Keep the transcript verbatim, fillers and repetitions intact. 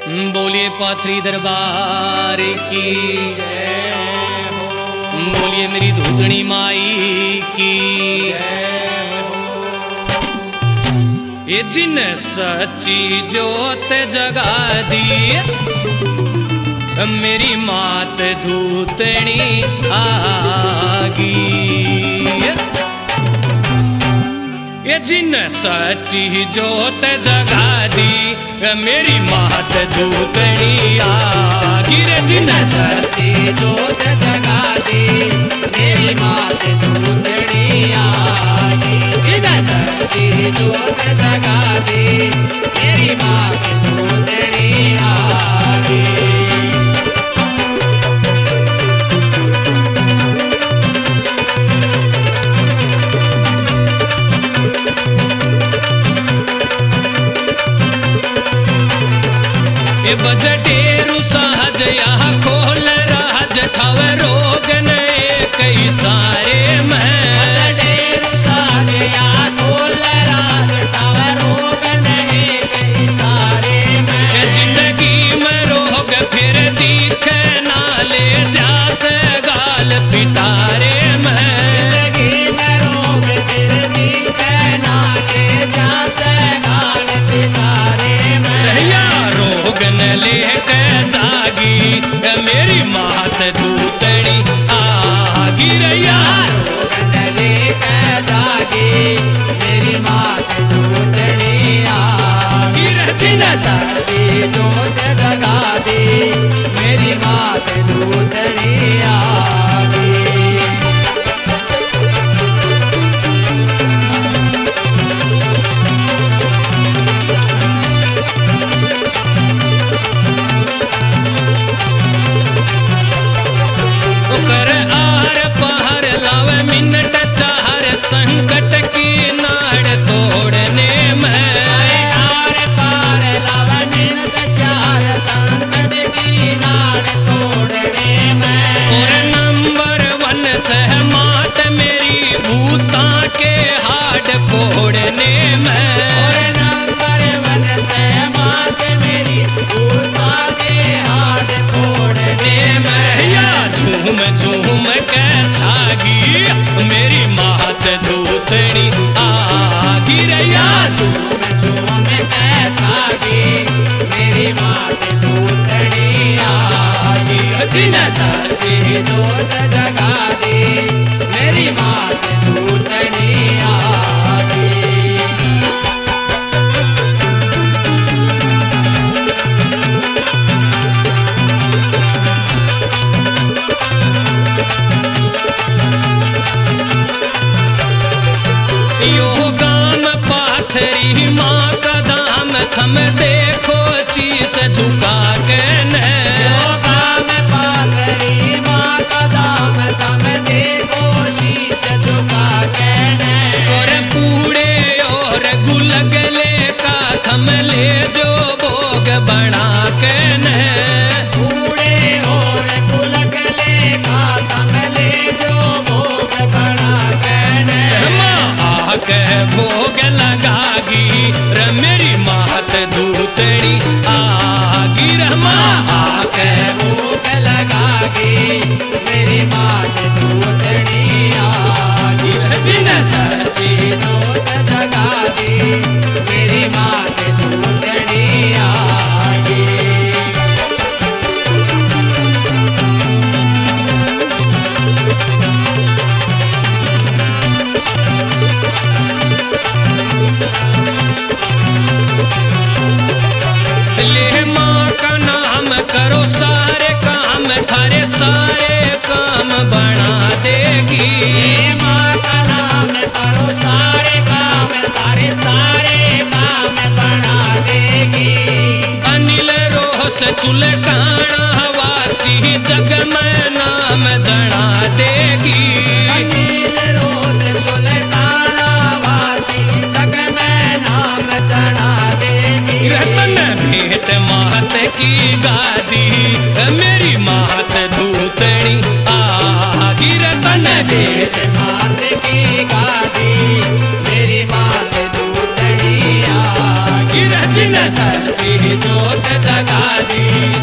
बोलिए पाथरी दरबार की जय हो, बोलिए मेरी धूतनी माई की जय हो। ये जिन सच्ची जोत जगा दी मेरी मात धूतनी आगी। ये जिन सच्ची जोत जगा दी मेरी मात धूतनी आगी। रे जिन सच्ची जोत जगा दी मेरी मात धूतनी आगी। जिन सच्ची जोत जगा दी मेरी मात धूतनी आगी। बजटेरु सहज यहाँ खोल राज ठव रोग ने कई सारे में। बजटेरु सहज यहाँ खोल राज ठव रोग ने कई सारे में। जिंदगी में रोग फिर दिखे ना ले जा से गाल पिटारे में। जिंदगी में रोग फिर दिखे ना ले जा से गाल पिटारे में। रोग न लेके जागी मेरी मात धूतनी आगी। रैया रोग न लेके जागी मेरी मात धूतनी आगी। जिन सच्ची जोत जगा दी मेरी मात धूतनी आगी। कर आर पार लावे मिनट चार संकट की नाड़ तोड़ने में। आर पार लावे मिनट चार संकट की नाड़ तोड़ने में। और नंबर वन सहमात मेरी भूता के हाड फोड़ने में। और नंबर वन सहमात मेरी भूता के हाड फोड़ने में। या झूम झूम के छागी मेरी मात धूतनी आगी। रैया झूम झूम के छागी मेरी मात धूतनी आगी। जिन सच्ची जोत जगा दी मेरी मात धूतनी आगी। यो गाम पाथरी माँ का दाम थम देखो शीस झुका के न। यो गाम पाथरी माँ का दाम थम देखो शीस झुका के न। और कूड़े और गुलगले का थम ले जो भोग बना के न। कूड़े और गुलगले का थम ले जो भोग बना के न। आके भोग लगागी रे मेरी मात धूतनी आगी। रमा आके भोग लगागी मेरी मात धूतनी आगी। जिन सच्ची जोत जगा दी मेरी मात धूतनी आगी। ले माँ का नाम करो सारे काम थारे सारे काम बना देगी। हे माँ का नाम करो सारे काम थारे सारे काम बना देगी। अनिल रोस चूल्हे काना वासी जग में नाम जना देगी। अनिल रोस सुल्ताना वासी जग में नाम जना देगी। रतन भेंट मात की गादी मेरी मात धूतनी आगी। रतन भेंट मात की गादी मेरी मात धूतनी आगी। जिन सच्ची जोत जगा दी।